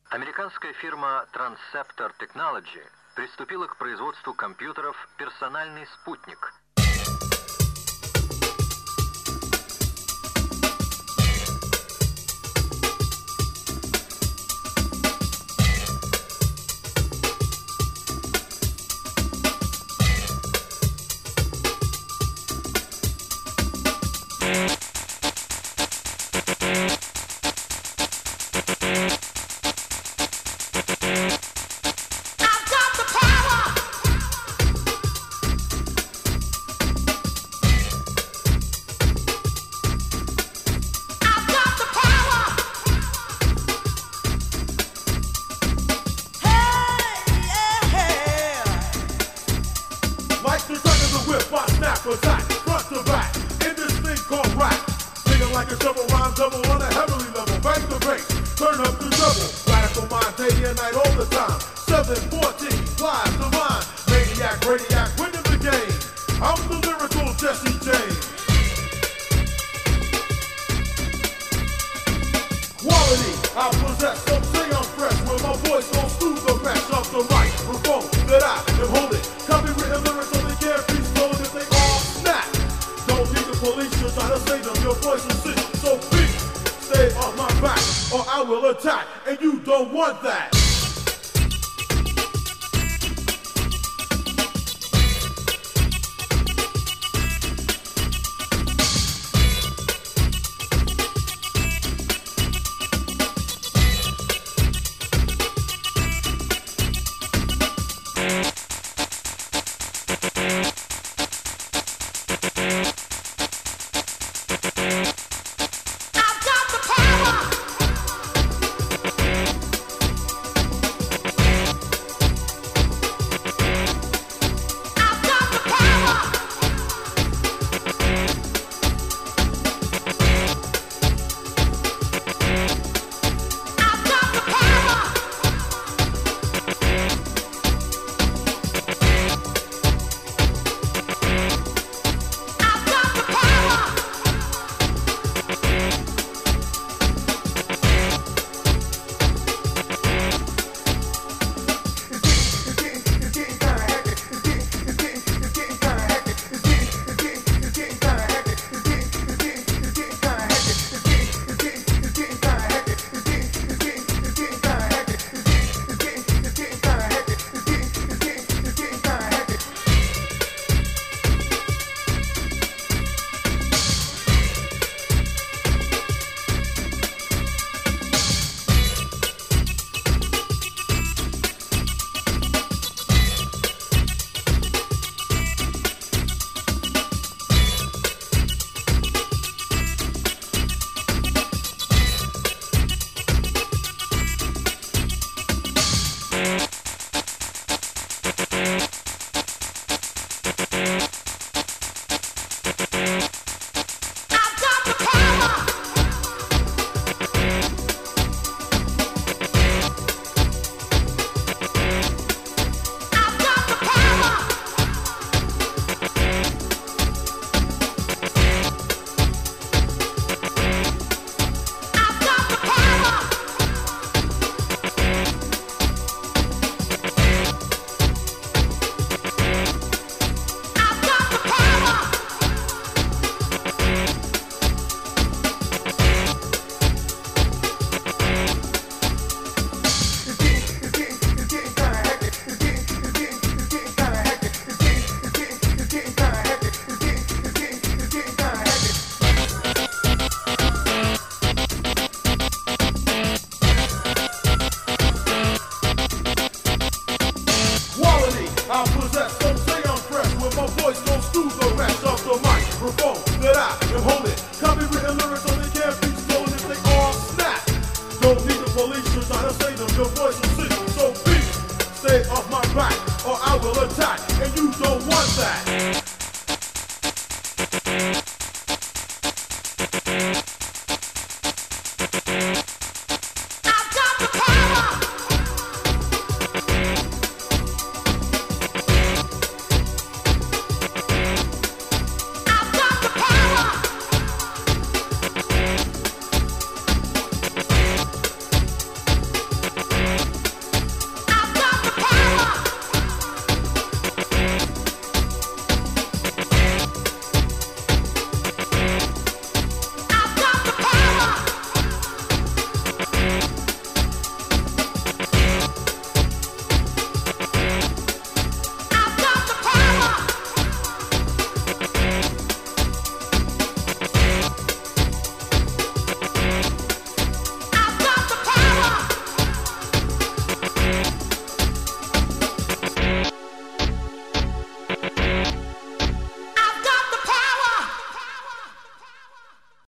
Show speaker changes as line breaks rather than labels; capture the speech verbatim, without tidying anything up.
Американская фирма Transceptor Technology приступила к производству компьютеров «Персональный спутник».
Attack, front to back, in this thing called rap. Singing like a shovel rhyme double on a heavenly level. Bang the bass, turn up the double. Radical mind, day and night all the time. seven fourteen, live, divine. Maniac, radiac, winning the game. I'm the lyrical Jesse James. Quality, I possess, some say I'm fresh. When my voice goes through the mesh of the microphone that I am holding. Copywritten lyrics so they can't be stolen if they all snap. Don't need the police to try to save them. Your voice is sick, so please stay off my back or I will attack, and you don't want that. I possess, don't say I'm fresh. When my voice goes through the rest of the microphone that I am holding. Copywritten lyrics so they can't be stolen if they all snap. Don't need the police to try to save them. Your voice is sick, so please stay off my back or I will attack, and you don't want that.